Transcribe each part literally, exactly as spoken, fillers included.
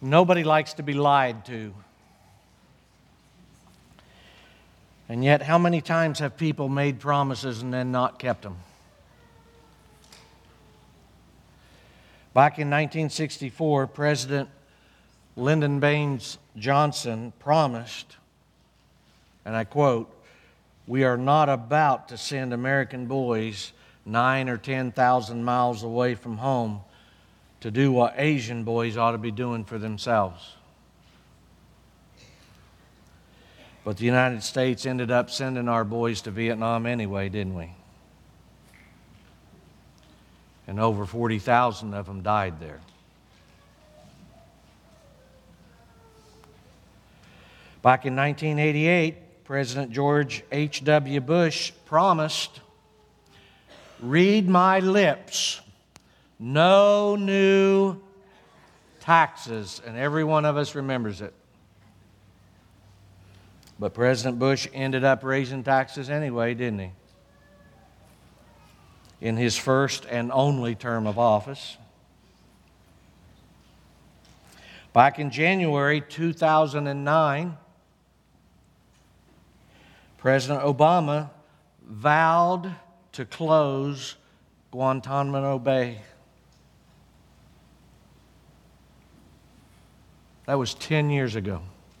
Nobody likes to be lied to. And yet, how many times have people made promises and then not kept them? Back in nineteen sixty-four, President Lyndon Baines Johnson promised, and I quote, "We are not about to send American boys nine or ten thousand miles away from home to do what Asian boys ought to be doing for themselves." But the United States ended up sending our boys to Vietnam anyway, didn't we? And over forty thousand of them died there. Back in nineteen eighty-eight, President George H W Bush promised, "Read my lips, no new taxes." And every one of us remembers it. But President Bush ended up raising taxes anyway, didn't he? In his first and only term of office. Back in January two thousand nine, President Obama vowed to close Guantanamo Bay. That was ten years ago.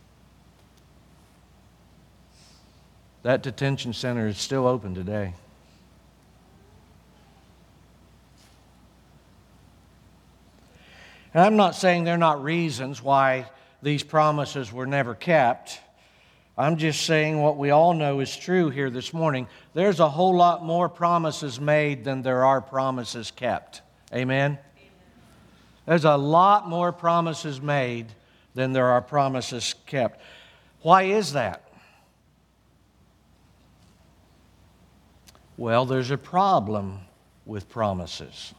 That detention center is still open today. And I'm not saying there are not reasons why these promises were never kept. I'm just saying what we all know is true here this morning. There's a whole lot more promises made than there are promises kept. Amen? There's a lot more promises made than there are promises kept. Why is that? Well, there's a problem with promises.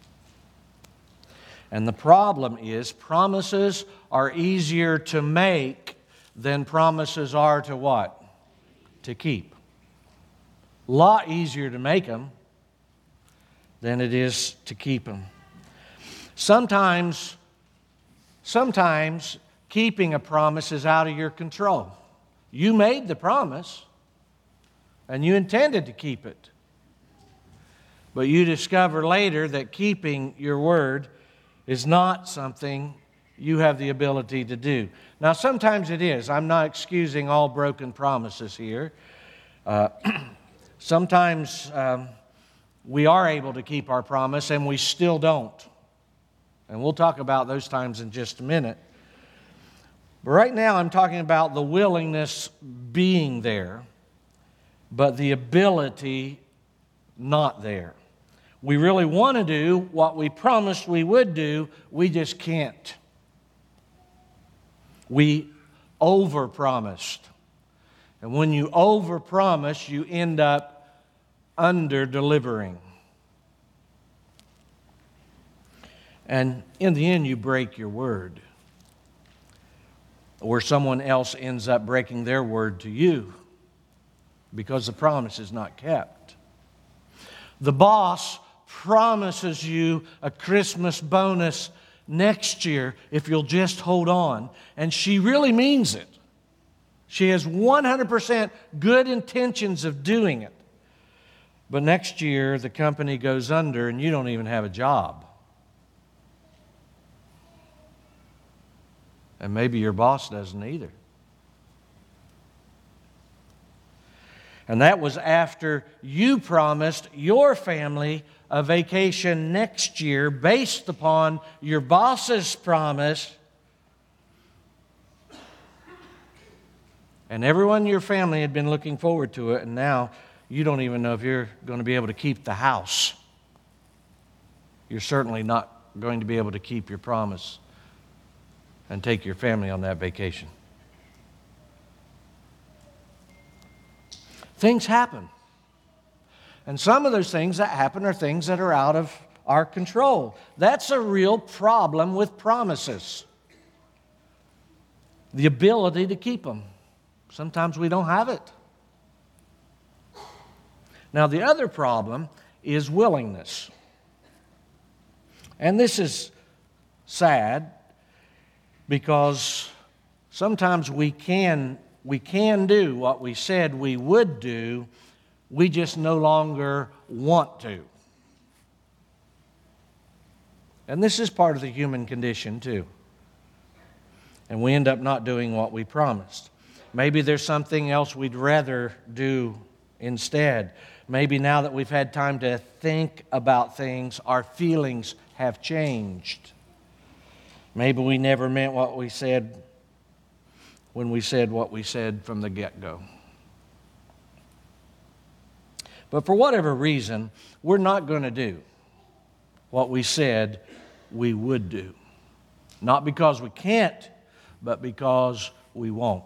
And the problem is promises are easier to make than promises are to what? To keep. A lot easier to make them than it is to keep them. Sometimes, sometimes keeping a promise is out of your control. You made the promise and you intended to keep it. But you discover later that keeping your word is not something you have the ability to do. Now, sometimes it is. I'm not excusing all broken promises here. Uh, sometimes um, we are able to keep our promise and we still don't. And we'll talk about those times in just a minute. But right now I'm talking about the willingness being there, but the ability not there. We really want to do what we promised we would do, we just can't. We overpromised. And when you overpromise, you end up under-delivering. And in the end, you break your word. Or someone else ends up breaking their word to you because the promise is not kept. The boss promises you a Christmas bonus next year if you'll just hold on. And she really means it. She has one hundred percent good intentions of doing it. But next year, the company goes under and you don't even have a job. And maybe your boss doesn't either. And that was after you promised your family a vacation next year based upon your boss's promise. And everyone in your family had been looking forward to it, and now you don't even know if you're going to be able to keep the house. You're certainly not going to be able to keep your promise and take your family on that vacation. Things happen. And some of those things that happen are things that are out of our control. That's a real problem with promises. The ability to keep them. Sometimes we don't have it. Now, the other problem is willingness. And this is sad Because sometimes we can, we can do what we said we would do, we just no longer want to. And this is part of the human condition too. And we end up not doing what we promised. Maybe there's something else we'd rather do instead. Maybe now that we've had time to think about things, our feelings have changed. Maybe we never meant what we said when we said what we said from the get-go. But for whatever reason, we're not going to do what we said we would do. Not because we can't, but because we won't.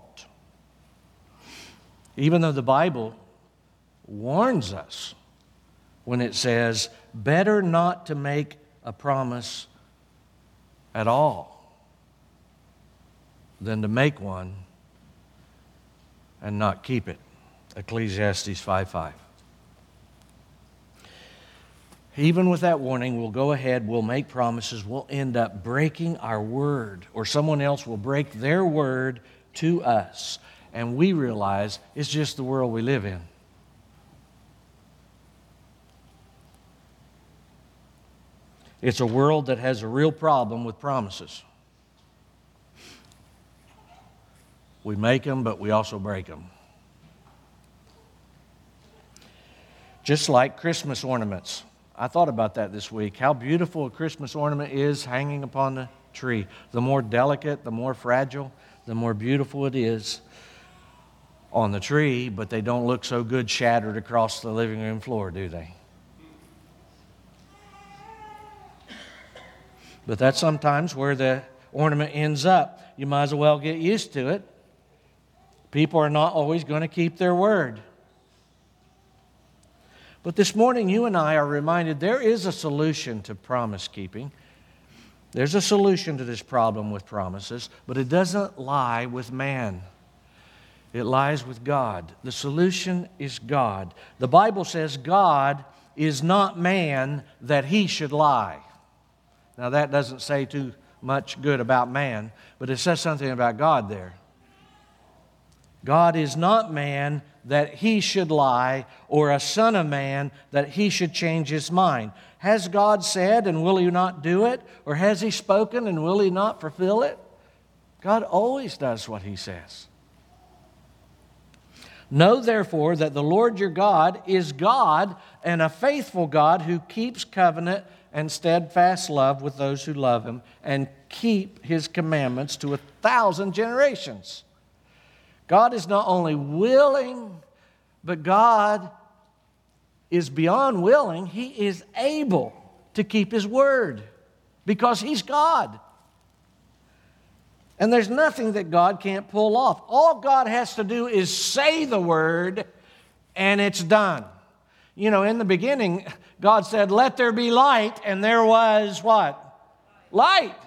Even though the Bible warns us when it says, better not to make a promise at all than to make one and not keep it. Ecclesiastes five five. Even with that warning, we'll go ahead, we'll make promises, we'll end up breaking our word, or someone else will break their word to us, and we realize it's just the world we live in. It's a world that has a real problem with promises. We make them, but we also break them. Just like Christmas ornaments. I thought about that this week. How beautiful a Christmas ornament is hanging upon the tree. The more delicate, the more fragile, the more beautiful it is on the tree, but they don't look so good shattered across the living room floor, do they? But that's sometimes where the ornament ends up. You might as well get used to it. People are not always going to keep their word. But this morning, you and I are reminded there is a solution to promise keeping. There's a solution to this problem with promises, but it doesn't lie with man. It lies with God. The solution is God. The Bible says God is not man that he should lie. Now, that doesn't say too much good about man, but it says something about God there. God is not man that he should lie, or a son of man that he should change his mind. Has God said, and will he not do it? Or has he spoken, and will he not fulfill it? God always does what he says. Know therefore that the Lord your God is God, and a faithful God who keeps covenant and steadfast love with those who love him and keep his commandments to a thousand generations. God is not only willing, but God is beyond willing. He is able to keep his word because he's God. And there's nothing that God can't pull off. All God has to do is say the word, and it's done. You know, in the beginning, God said, let there be light, and there was what? Light.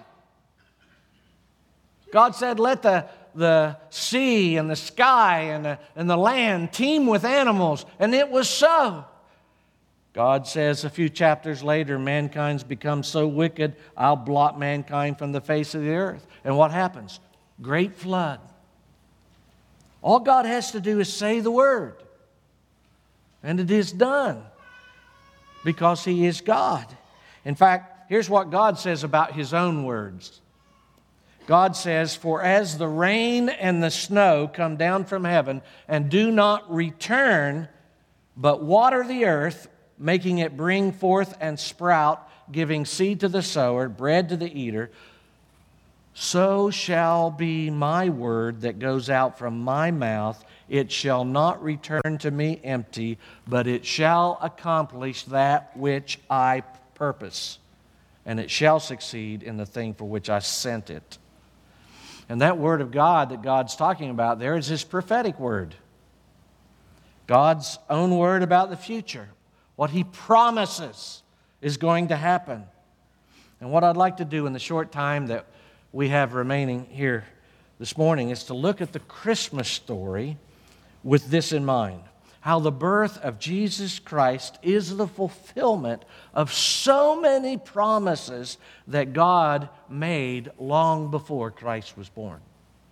God said, let the the sea and the sky and the, and the land teem with animals, and it was so. God says a few chapters later, mankind's become so wicked, I'll blot mankind from the face of the earth. And what happens? Great flood. All God has to do is say the word, and it is done because he is God. In fact, here's what God says about his own words. God says, for as the rain and the snow come down from heaven and do not return, but water the earth, making it bring forth and sprout, giving seed to the sower, bread to the eater, so shall be my word that goes out from my mouth. It shall not return to me empty, but it shall accomplish that which I purpose, and it shall succeed in the thing for which I sent it. And that word of God that God's talking about there is his prophetic word. God's own word about the future. What he promises is going to happen. And what I'd like to do in the short time that we have remaining here this morning is to look at the Christmas story with this in mind. how the birth of Jesus Christ is the fulfillment of so many promises that God made long before Christ was born.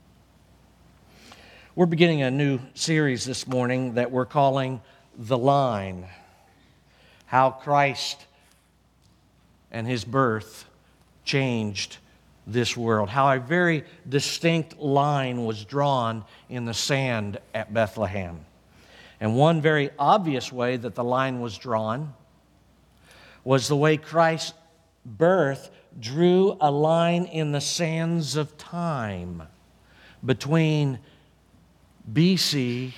We're beginning a new series this morning that we're calling The Line, how Christ and His birth changed this world, how a very distinct line was drawn in the sand at Bethlehem. And one very obvious way that the line was drawn was the way Christ's birth drew a line in the sands of time between B C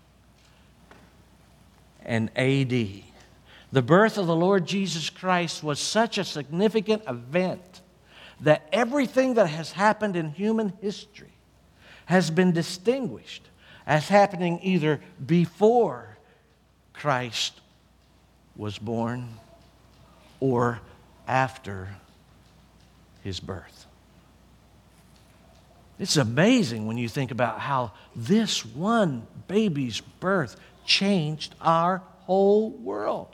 and A D. The birth of the Lord Jesus Christ was such a significant event that everything that has happened in human history has been distinguished as happening either before Christ was born or after His birth. It's amazing when you think about how this one baby's birth changed our whole world.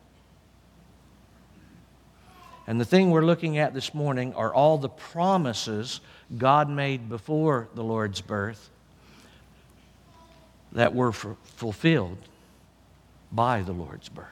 And the thing we're looking at this morning are all the promises God made before the Lord's birth that were f- fulfilled by the Lord's birth.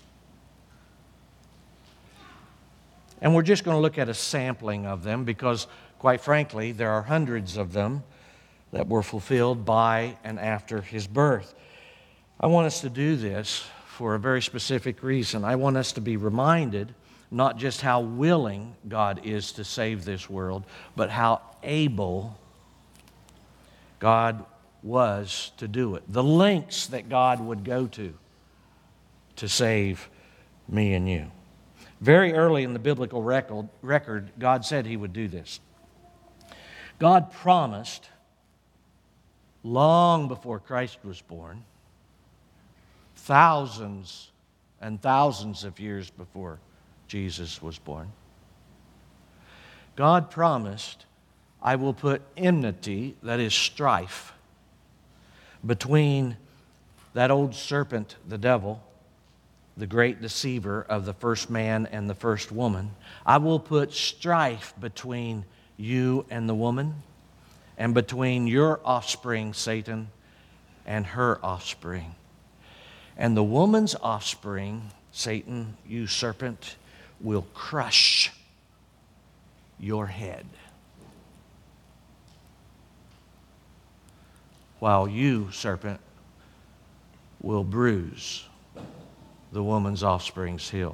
And we're just going to look at a sampling of them because, quite frankly, there are hundreds of them that were fulfilled by and after His birth. I want us to do this for a very specific reason. I want us to be reminded not just how willing God is to save this world, but how able God was to do it. The lengths that God would go to to save me and you. Very early in the biblical record, record, God said He would do this. God promised long before Christ was born, thousands and thousands of years before Jesus was born, God promised, I will put enmity, that is strife, between that old serpent, the devil, the great deceiver of the first man and the first woman. I will put strife between you and the woman, and between your offspring, Satan, and her offspring. And the woman's offspring, Satan, you serpent, will crush your head, while you, serpent, will bruise the woman's offspring's heel.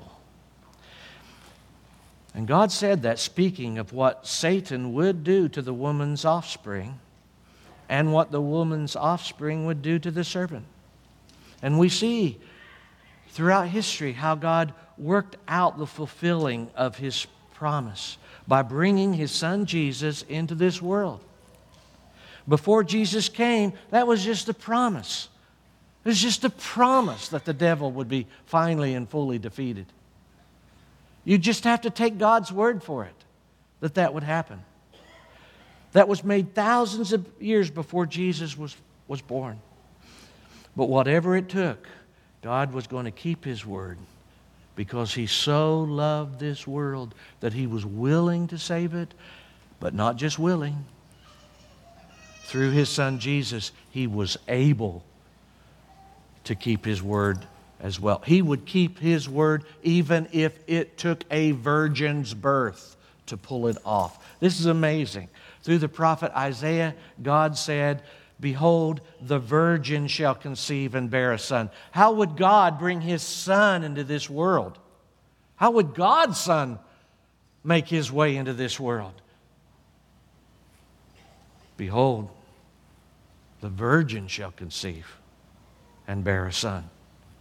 And God said that, speaking of what Satan would do to the woman's offspring and what the woman's offspring would do to the serpent. And we see throughout history how God worked out the fulfilling of His promise by bringing His Son Jesus into this world. Before Jesus came, that was just a promise. It was just a promise that the devil would be finally and fully defeated. You just have to take God's word for it, that that would happen. That was made thousands of years before Jesus was, was born. But whatever it took, God was going to keep His word because He so loved this world that He was willing to save it, but not just willing. Through His Son Jesus, He was able to keep His word as well. He would keep His word even if it took a virgin's birth to pull it off. This is amazing. Through the prophet Isaiah, God said, behold, the virgin shall conceive and bear a son. How would God bring His Son into this world? How would God's Son make His way into this world? Behold, the virgin shall conceive and bear a son,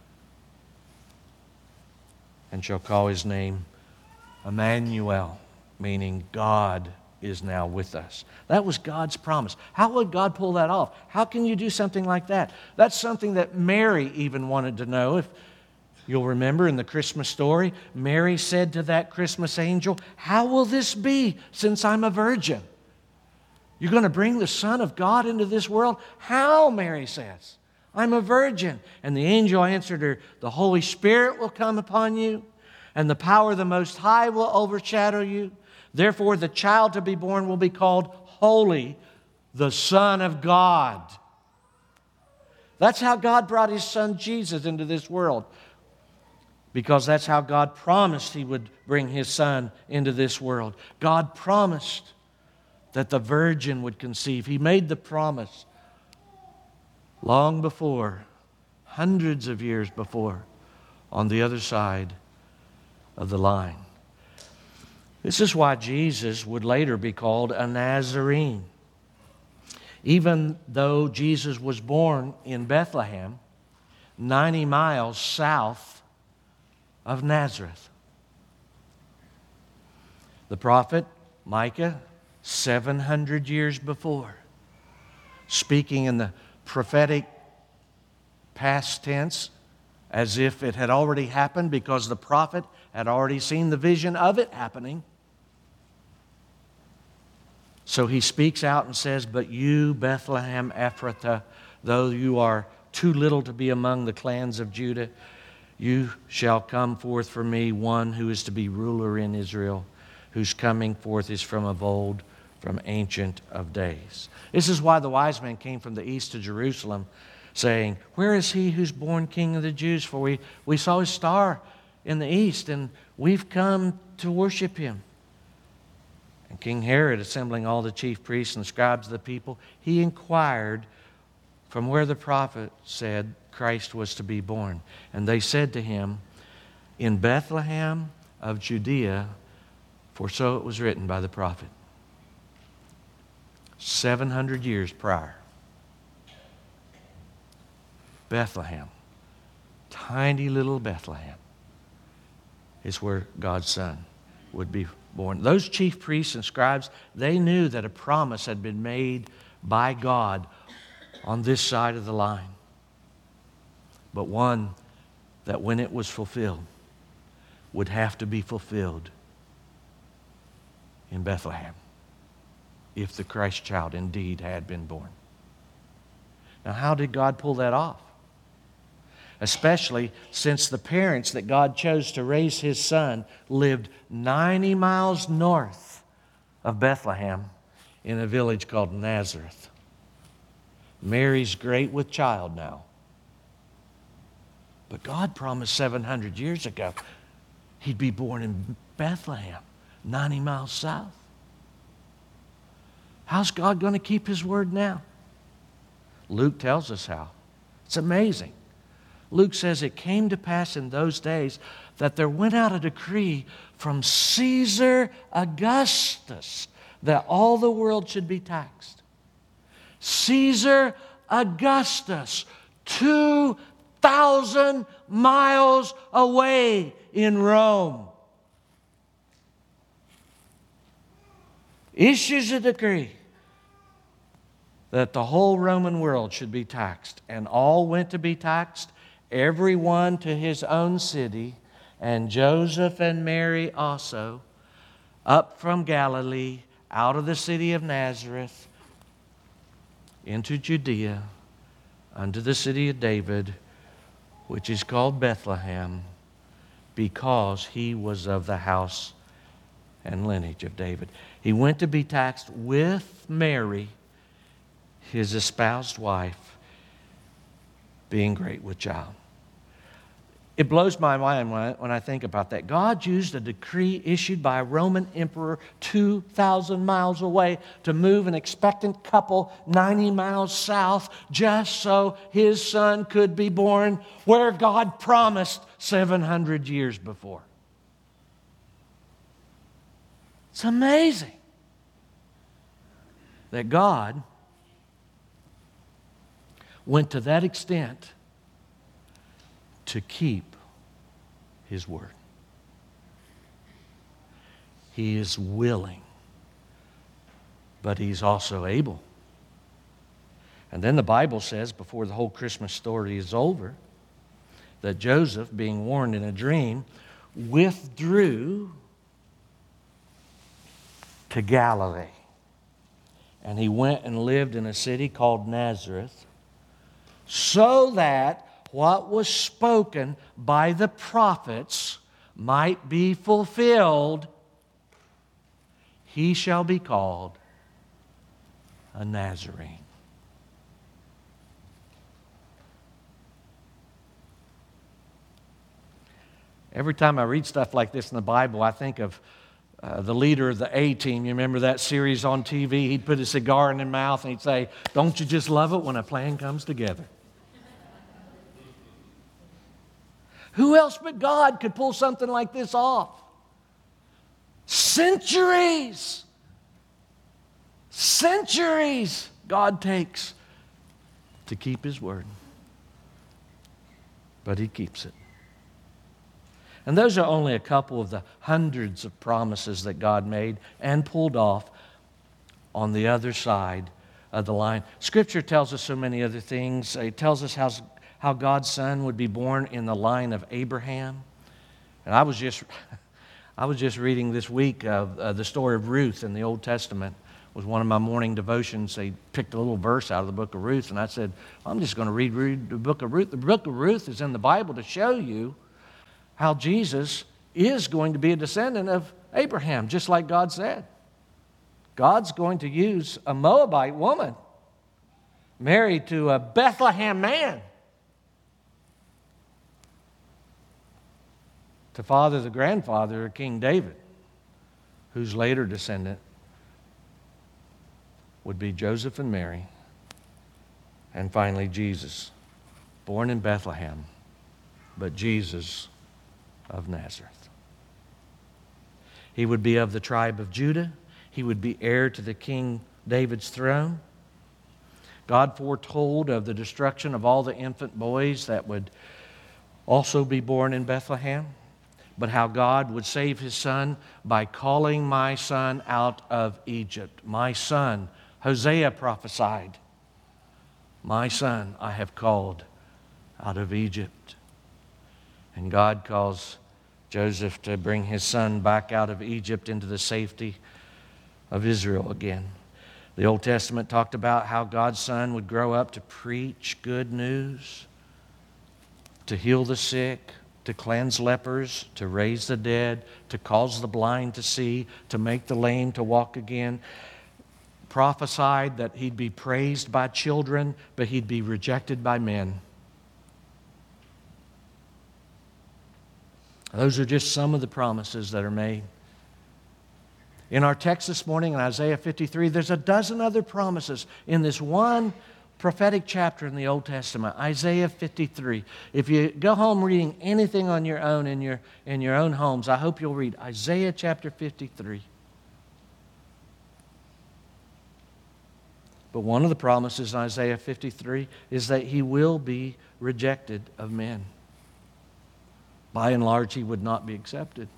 and shall call His name Emmanuel, meaning God is now with us. That was God's promise. How would God pull that off? How can you do something like that? That's something that Mary even wanted to know. If you'll remember in the Christmas story, Mary said to that Christmas angel, how will this be since I'm a virgin? You're going to bring the Son of God into this world? How, Mary says. I'm a virgin. And the angel answered her, the Holy Spirit will come upon you, and the power of the Most High will overshadow you. Therefore, the child to be born will be called Holy, the Son of God. That's how God brought His Son Jesus into this world, because that's how God promised He would bring His Son into this world. God promised that the virgin would conceive. He made the promise long before, hundreds of years before, on the other side of the line. This is why Jesus would later be called a Nazarene. Even though Jesus was born in Bethlehem, ninety miles south of Nazareth. The prophet Micah, seven hundred years before, speaking in the prophetic past tense as if it had already happened, because the prophet had already seen the vision of it happening. So he speaks out and says, but you, Bethlehem Ephrathah, though you are too little to be among the clans of Judah, you shall come forth for me one who is to be ruler in Israel, whose coming forth is from of old, from ancient of days. This is why the wise men came from the east to Jerusalem, saying, where is he who's born King of the Jews? For we, we saw his star in the east, and we've come to worship him. And King Herod, assembling all the chief priests and scribes of the people, he inquired from where the prophet said Christ was to be born. And they said to him, in Bethlehem of Judea, for so it was written by the prophet. seven hundred years prior. Bethlehem, tiny little Bethlehem, is where God's Son would be born. Those chief priests and scribes, they knew that a promise had been made by God on this side of the line, but one that when it was fulfilled would have to be fulfilled in Bethlehem if the Christ child indeed had been born. Now, how did God pull that off? Especially since the parents that God chose to raise His Son lived ninety miles north of Bethlehem in a village called Nazareth. Mary's great with child now. But God promised seven hundred years ago He'd be born in Bethlehem, ninety miles south. How's God going to keep His word now? Luke tells us how. It's amazing. Luke says it came to pass in those days that there went out a decree from Caesar Augustus that all the world should be taxed. Caesar Augustus, two thousand miles away in Rome, issues a decree that the whole Roman world should be taxed, and all went to be taxed, everyone to his own city, and Joseph and Mary also, up from Galilee, out of the city of Nazareth, into Judea, unto the city of David, which is called Bethlehem, because he was of the house and lineage of David. He went to be taxed with Mary, his espoused wife, being great with child. It blows my mind when I, when I think about that. God used a decree issued by a Roman emperor two thousand miles away to move an expectant couple ninety miles south just so His Son could be born where God promised seven hundred years before. It's amazing that God went to that extent to keep His word. He is willing, but He's also able. And then the Bible says, before the whole Christmas story is over, that Joseph, being warned in a dream, withdrew to Galilee. And he went and lived in a city called Nazareth, so that what was spoken by the prophets might be fulfilled, he shall be called a Nazarene. Every time I read stuff like this in the Bible, I think of uh, the leader of the A-Team. You remember that series on T V? He'd put a cigar in his mouth and he'd say, "Don't you just love it when a plan comes together?" Who else but God could pull something like this off? Centuries, centuries God takes to keep His word. But He keeps it. And those are only a couple of the hundreds of promises that God made and pulled off on the other side of the line. Scripture tells us so many other things. It tells us how, how God's Son would be born in the line of Abraham. And I was just, I was just reading this week of uh, the story of Ruth in the Old Testament. It was one of my morning devotions. They picked a little verse out of the book of Ruth, and I said, I'm just going to read, read the book of Ruth. The book of Ruth is in the Bible to show you how Jesus is going to be a descendant of Abraham, just like God said. God's going to use a Moabite woman married to a Bethlehem man to father the grandfather of King David, whose later descendant would be Joseph and Mary, and finally Jesus, born in Bethlehem, but Jesus of Nazareth. He would be of the tribe of Judah. He would be heir to the King David's throne. God foretold of the destruction of all the infant boys that would also be born in Bethlehem, but how God would save His Son by calling my son out of Egypt. My son, Hosea prophesied, my son I have called out of Egypt. And God calls Joseph to bring his son back out of Egypt into the safety of Israel again. The Old Testament talked about how God's Son would grow up to preach good news, to heal the sick, to cleanse lepers, to raise the dead, to cause the blind to see, to make the lame to walk again. Prophesied that He'd be praised by children, but He'd be rejected by men. Those are just some of the promises that are made. In our text this morning in Isaiah fifty-three, there's a dozen other promises in this one prophetic chapter in the Old Testament, Isaiah fifty-three. If you go home reading anything on your own in your, in your own homes, I hope you'll read Isaiah chapter fifty-three. But one of the promises in Isaiah fifty-three is that He will be rejected of men. By and large, He would not be accepted.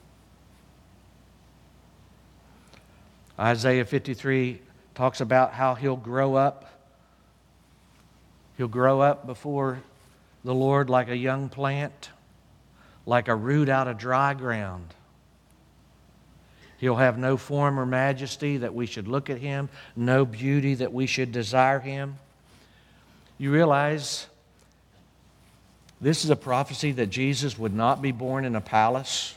Isaiah fifty-three talks about how He'll grow up. He'll grow up before the Lord like a young plant, like a root out of dry ground. He'll have no form or majesty that we should look at Him, no beauty that we should desire Him. You realize this is a prophecy that Jesus would not be born in a palace.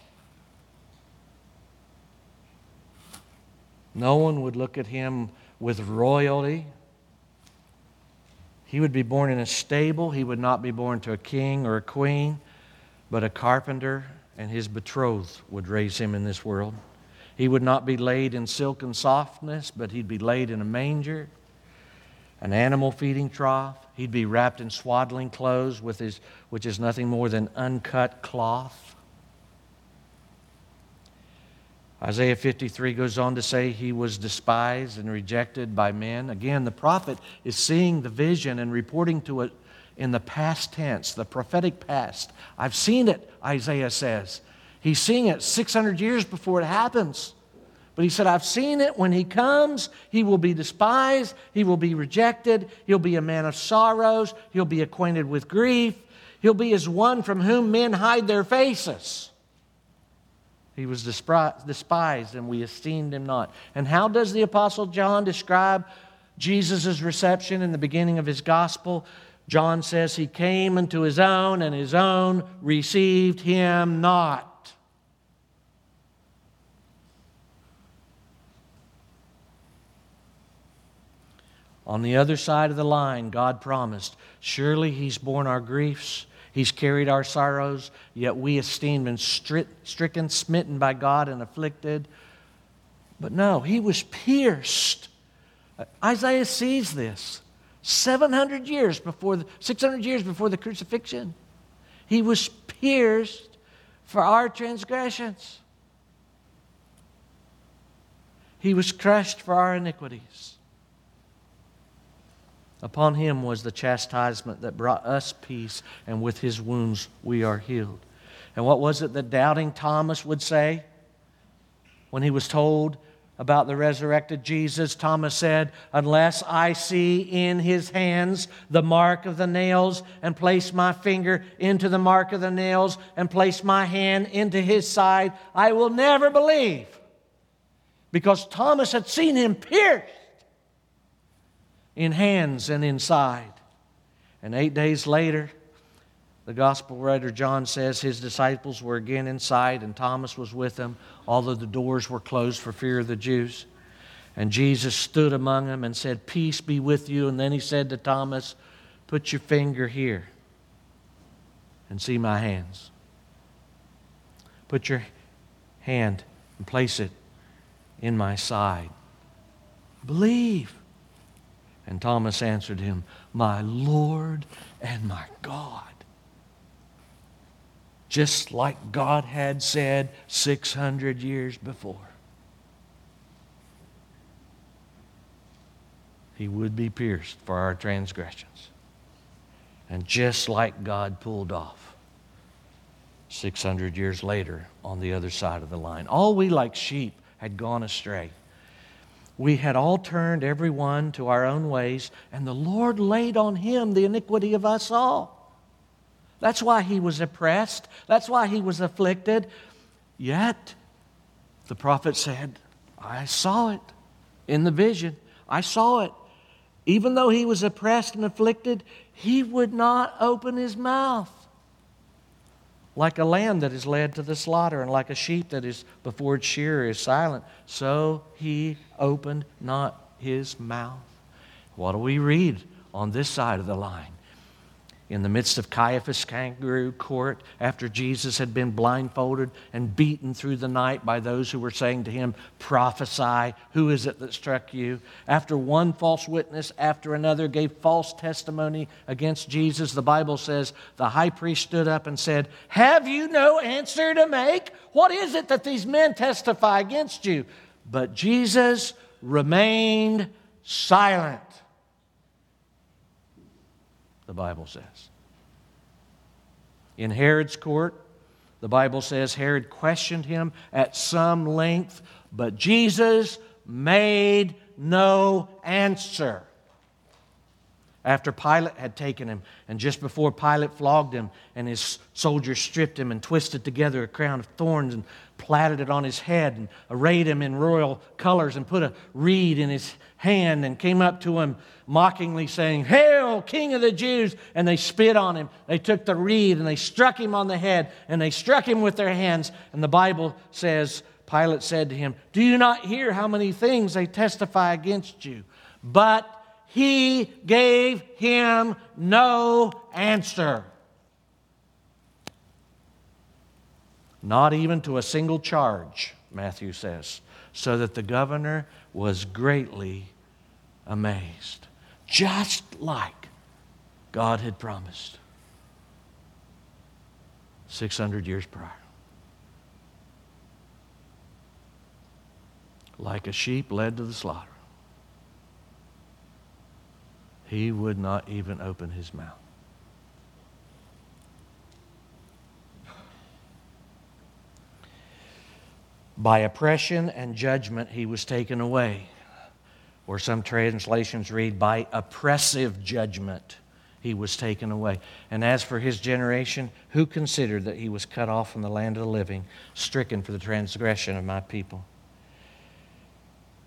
No one would look at Him with royalty. He would be born in a stable. He would not be born to a king or a queen, but a carpenter and his betrothed would raise Him in this world. He would not be laid in silken softness, but He'd be laid in a manger, an animal feeding trough. He'd be wrapped in swaddling clothes, with his, which is nothing more than uncut cloth. Isaiah fifty-three goes on to say He was despised and rejected by men. Again, the prophet is seeing the vision and reporting to it in the past tense, the prophetic past. I've seen it, Isaiah says. He's seeing it six hundred years before it happens. But he said, I've seen it. When He comes, He will be despised. He will be rejected. He'll be a man of sorrows. He'll be acquainted with grief. He'll be as one from whom men hide their faces. He was despised, and we esteemed Him not. And how does the Apostle John describe Jesus' reception in the beginning of his gospel? John says he came unto his own, and his own received him not. On the other side of the line, God promised, surely He's borne our griefs, He's carried our sorrows, yet we esteemed Him stricken, smitten by God, and afflicted. But no, He was pierced. Isaiah sees this. seven hundred years before, the, six hundred years before the crucifixion. He was pierced for our transgressions. He was crushed for our iniquities. Upon Him was the chastisement that brought us peace, and with His wounds we are healed. And what was it that doubting Thomas would say when he was told about the resurrected Jesus? Thomas said, unless I see in His hands the mark of the nails, and place my finger into the mark of the nails, and place my hand into His side, I will never believe. Because Thomas had seen Him pierced in hands and inside. And eight days later, the gospel writer John says his disciples were again inside, and Thomas was with them, although the doors were closed for fear of the Jews. And Jesus stood among them and said, peace be with you. And then He said to Thomas, put your finger here and see my hands. Put your hand and place it in my side. Believe. And Thomas answered Him, my Lord and my God. Just like God had said six hundred years before. He would be pierced for our transgressions. And just like God pulled off six hundred years later on the other side of the line. All we like sheep had gone astray. We had all turned every one to our own ways, and the Lord laid on Him the iniquity of us all. That's why He was oppressed. That's why He was afflicted. Yet, the prophet said, I saw it in the vision. I saw it. Even though He was oppressed and afflicted, He would not open His mouth. Like a lamb that is led to the slaughter, and like a sheep that is before its shearer is silent, so He opened not His mouth. What do we read on this side of the line? In the midst of Caiaphas' kangaroo court, after Jesus had been blindfolded and beaten through the night by those who were saying to Him, prophesy, who is it that struck you? After one false witness after another gave false testimony against Jesus, the Bible says the high priest stood up and said, have you no answer to make? What is it that these men testify against you? But Jesus remained silent. The Bible says. In Herod's court, the Bible says Herod questioned Him at some length, but Jesus made no answer. After Pilate had taken Him, and just before Pilate flogged Him, and his soldiers stripped Him and twisted together a crown of thorns and platted it on His head and arrayed Him in royal colors and put a reed in His hand and came up to Him mockingly saying, hail, King of the Jews! And they spit on Him. They took the reed and they struck Him on the head, and they struck Him with their hands. And the Bible says, Pilate said to Him, do you not hear how many things they testify against you? But He gave him no answer. Not even to a single charge, Matthew says, so that the governor was greatly amazed. Just like God had promised six hundred years prior. Like a sheep led to the slaughter. He would not even open His mouth. By oppression and judgment He was taken away. Or some translations read, by oppressive judgment He was taken away. And as for His generation, who considered that He was cut off from the land of the living, stricken for the transgression of my people?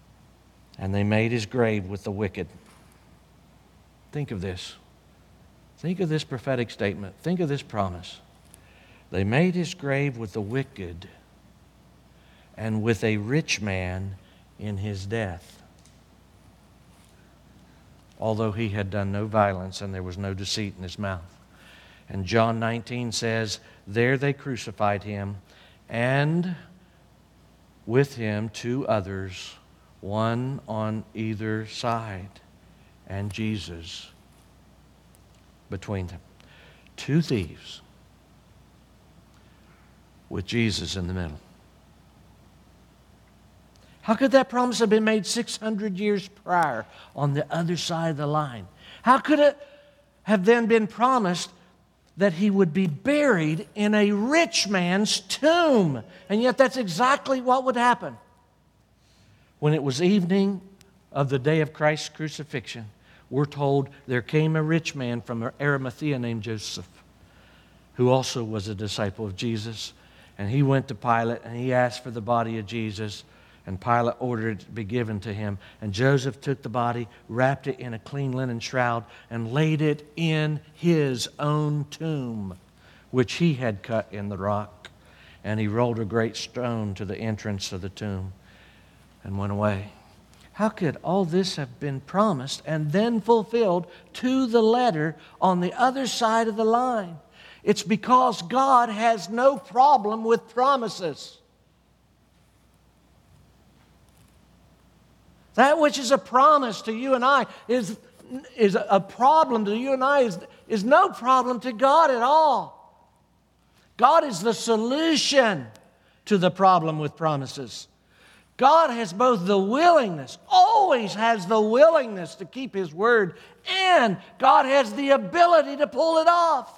And they made His grave with the wicked. Think of this. Think of this prophetic statement. Think of this promise. They made his grave with the wicked and with a rich man in his death, although he had done no violence and there was no deceit in his mouth. And John nineteen says, there they crucified him, and with him two others, one on either side, and Jesus between them. Two thieves with Jesus in the middle. How could that promise have been made six hundred years prior on the other side of the line? How could it have then been promised that he would be buried in a rich man's tomb? And yet that's exactly what would happen. When it was evening of the day of Christ's crucifixion, we're told there came a rich man from Arimathea named Joseph, who also was a disciple of Jesus. And he went to Pilate and he asked for the body of Jesus. And Pilate ordered it to be given to him. And Joseph took the body, wrapped it in a clean linen shroud, and laid it in his own tomb, which he had cut in the rock. And he rolled a great stone to the entrance of the tomb and went away. How could all this have been promised and then fulfilled to the letter on the other side of the line? It's because God has no problem with promises. That which is a promise to you and I is, is a problem to you and I is, is no problem to God at all. God is the solution to the problem with promises. God has both the willingness, always has the willingness to keep His word, and God has the ability to pull it off.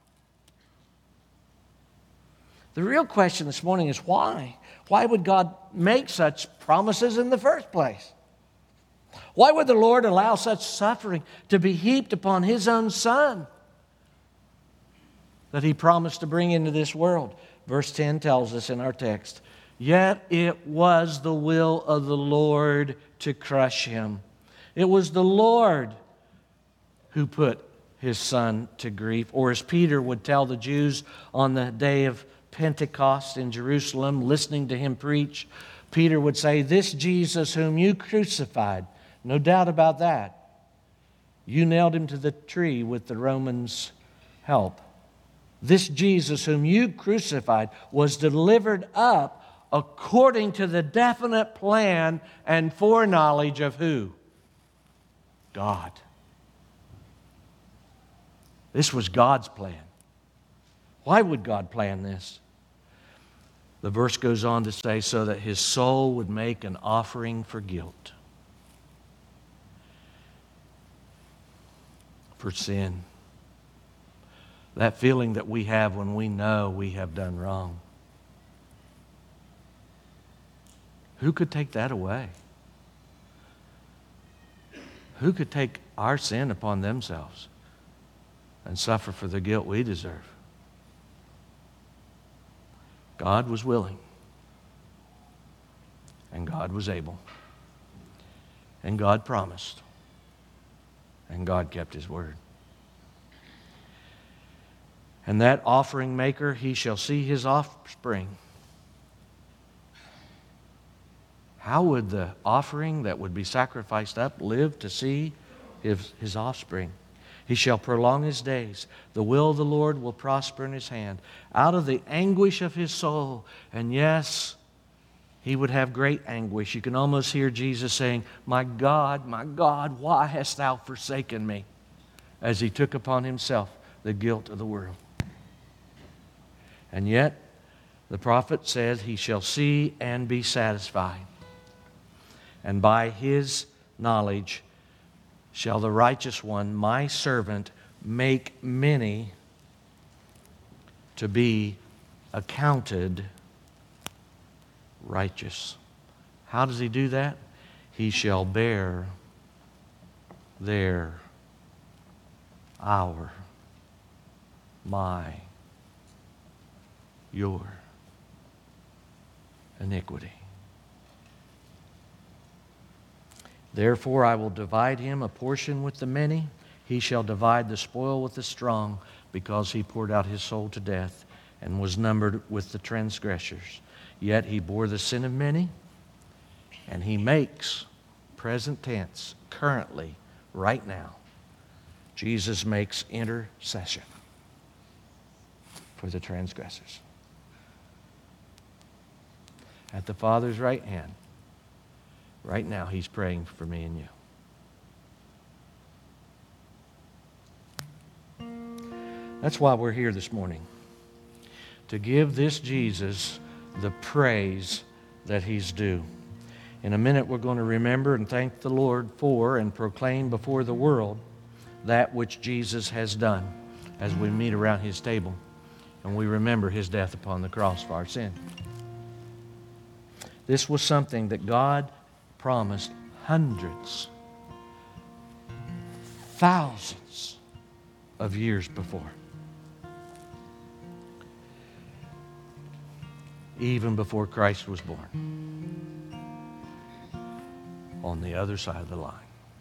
The real question this morning is why? Why would God make such promises in the first place? Why would the Lord allow such suffering to be heaped upon His own Son that He promised to bring into this world? Verse ten tells us in our text, yet it was the will of the Lord to crush Him. It was the Lord who put His Son to grief. Or as Peter would tell the Jews on the day of Pentecost in Jerusalem, listening to Him preach, Peter would say, this Jesus whom you crucified, no doubt about that, you nailed Him to the tree with the Romans' help. This Jesus whom you crucified was delivered up according to the definite plan and foreknowledge of who? God. This was God's plan. Why would God plan this? The verse goes on to say, so that His soul would make an offering for guilt, for sin. That feeling that we have when we know we have done wrong. Who could take that away? Who could take our sin upon themselves and suffer for the guilt we deserve? God was willing, and God was able, and God promised, and God kept His word. And that offering maker, he shall see his offspring. How would the offering that would be sacrificed up live to see his, his offspring? He shall prolong his days. The will of the Lord will prosper in his hand. Out of the anguish of his soul. And yes, he would have great anguish. You can almost hear Jesus saying, my God, my God, why hast thou forsaken me? As he took upon himself the guilt of the world. And yet, the prophet says he shall see and be satisfied. And by his knowledge shall the righteous one, my servant, make many to be accounted righteous. How does he do that? He shall bear their, our, my, your iniquity. Therefore I will divide him a portion with the many, He shall divide the spoil with the strong, because he poured out his soul to death and was numbered with the transgressors. Yet he bore the sin of many, and he makes, present tense, currently, right now, Jesus makes intercession for the transgressors. At the Father's right hand, right now, he's praying for me and you. That's why we're here this morning, to give this Jesus the praise that he's due. In a minute, we're going to remember and thank the Lord for and proclaim before the world that which Jesus has done as we meet around his table and we remember his death upon the cross for our sin. This was something that God promised hundreds, thousands of years before. Even before Christ was born. On the other side of the line.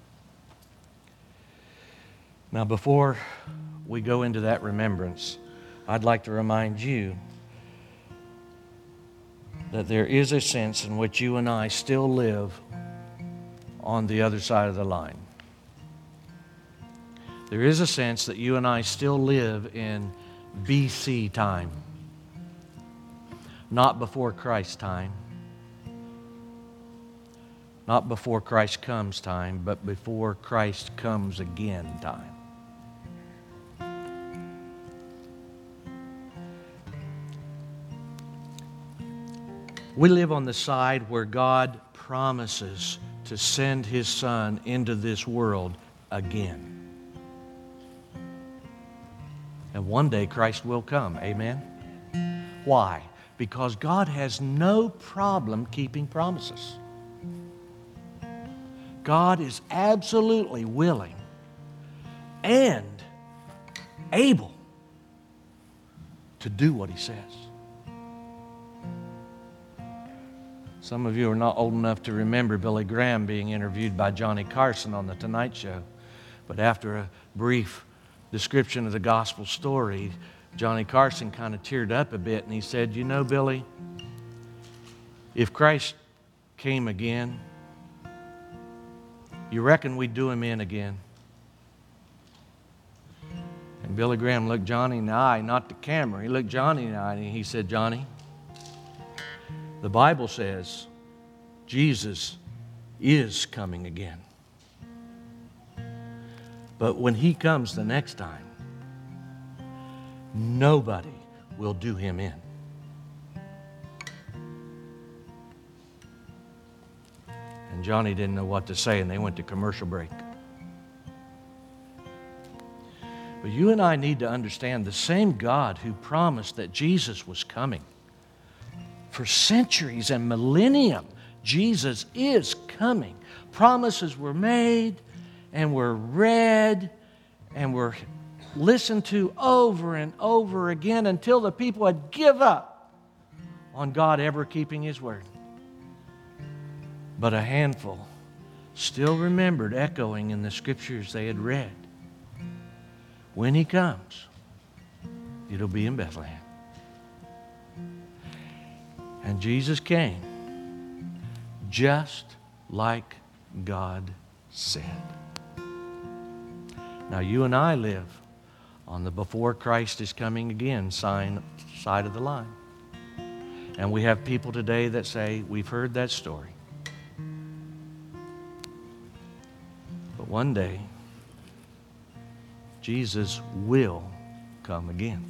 Now, before we go into that remembrance, I'd like to remind you that there is a sense in which you and I still live on the other side of the line. There is a sense that you and I still live in B C time, not before Christ's time, not before Christ comes time, but before Christ comes again time. We live on the side where God promises to send his Son into this world again. And one day Christ will come. Amen? Why? Because God has no problem keeping promises. God is absolutely willing and able to do what he says. Some of you are not old enough to remember Billy Graham being interviewed by Johnny Carson on The Tonight Show. But after a brief description of the gospel story, Johnny Carson kind of teared up a bit and he said, "You know, Billy, if Christ came again, you reckon we'd do him in again?" And Billy Graham looked Johnny in the eye, not the camera. He looked Johnny in the eye and he said, "Johnny, the Bible says Jesus is coming again. But when he comes the next time, nobody will do him in." And Johnny didn't know what to say, and they went to commercial break. But you and I need to understand the same God who promised that Jesus was coming. For centuries and millennium, Jesus is coming. Promises were made and were read and were listened to over and over again until the people had give up on God ever keeping his word. But a handful still remembered echoing in the scriptures they had read. When he comes, it'll be in Bethlehem. And Jesus came just like God said. Now you and I live on the before Christ is coming again sign, side of the line. And we have people today that say, we've heard that story. But one day, Jesus will come again.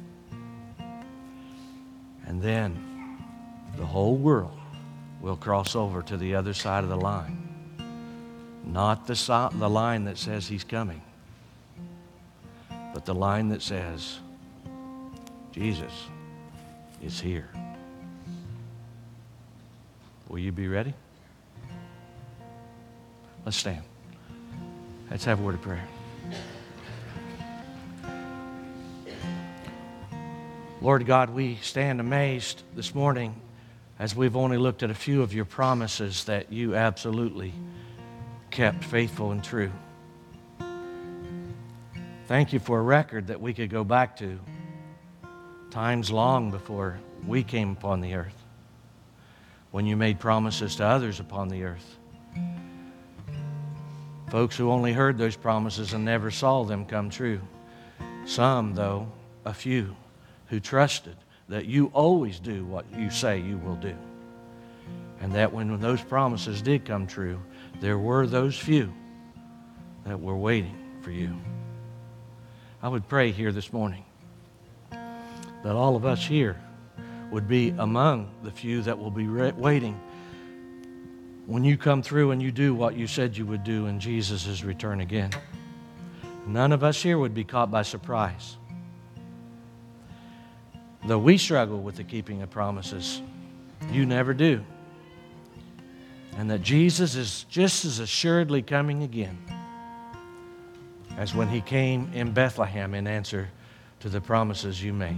And then the whole world will cross over to the other side of the line. Not the, so- the line that says he's coming, but the line that says Jesus is here. Will you be ready? Let's stand. Let's have a word of prayer. Lord God, we stand amazed this morning as we've only looked at a few of your promises that you absolutely kept faithful and true. Thank you for a record that we could go back to times long before we came upon the earth, when you made promises to others upon the earth. Folks who only heard those promises and never saw them come true. Some, though, a few, who trusted that you always do what you say you will do. And that when those promises did come true, there were those few that were waiting for you. I would pray here this morning that all of us here would be among the few that will be re- waiting when you come through and you do what you said you would do in Jesus' return again. None of us here would be caught by surprise. Though we struggle with the keeping of promises, you never do. And that Jesus is just as assuredly coming again as when he came in Bethlehem in answer to the promises you made.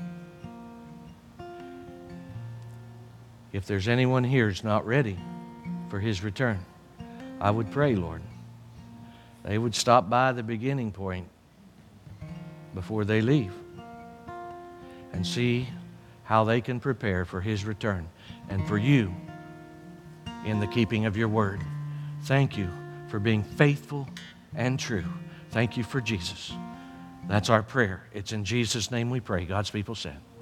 If there's anyone here who's not ready for his return, I would pray, Lord, they would stop by the beginning point before they leave and see how they can prepare for his return and for you in the keeping of your word. Thank you for being faithful and true. Thank you for Jesus. That's our prayer. It's in Jesus' name we pray. God's people said.